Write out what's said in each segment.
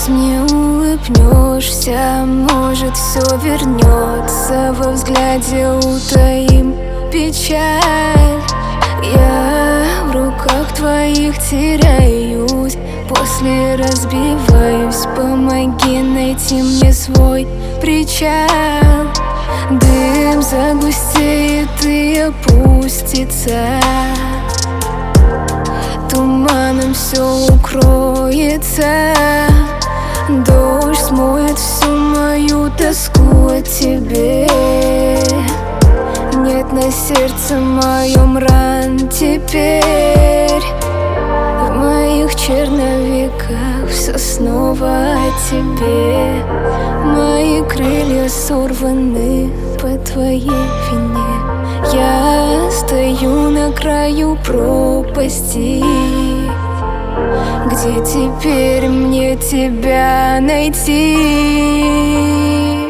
мне улыбнешься, может, все вернется. Во взгляде утаим печаль. Я в руках твоих теряюсь, после разбиваюсь. Помоги найти мне свой причал. Дым загустеет и опустится, туманом все укроется. Дождь смоет всю мою тоску о тебе. Нет на сердце моем ран теперь. В моих черновиках все снова о тебе. Мои крылья сорваны по твоей вине. Я стою на краю пропасти. Где теперь мне тебя найти?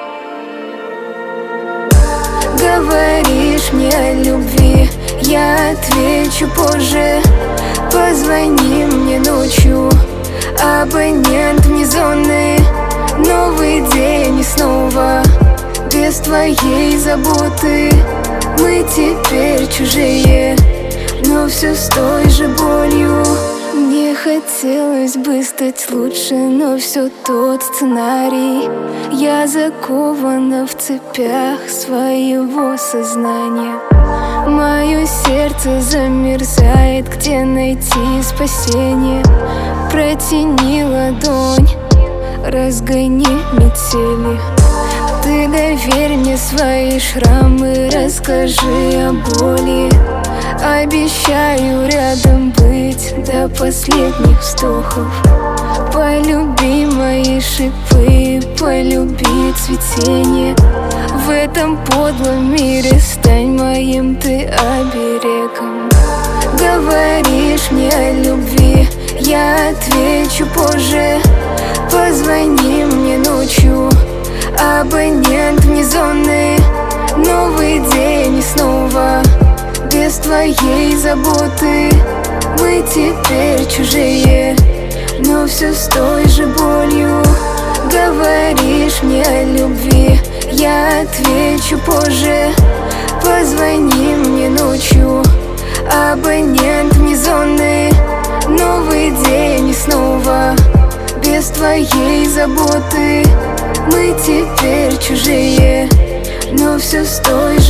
Говоришь мне о любви, я отвечу позже. Позвони мне ночью, абонент вне зоны. Новый день и снова без твоей заботы. Мы теперь чужие, но все с той же болью. Мне хотелось бы стать лучше, но все тот сценарий. Я закована в цепях своего сознания. Мое сердце замерзает, где найти спасение? Протяни ладонь, разгони метели. Ты доверь мне свои шрамы, расскажи о боли. Обещаю рядом быть до последних вздохов. Полюби мои шипы, полюби цветение. В этом подлом мире стань моим ты оберегом. Говоришь мне о любви, я отвечу позже. Позвони мне ночью, абонент вне зоны. Новый день и снова без твоей заботы. Мы теперь чужие, но все с той же болью. Говоришь мне о любви, я отвечу позже. Позвони мне ночью, абонент вне зоны. Новый день и снова без твоей заботы. Мы теперь чужие, но все с той же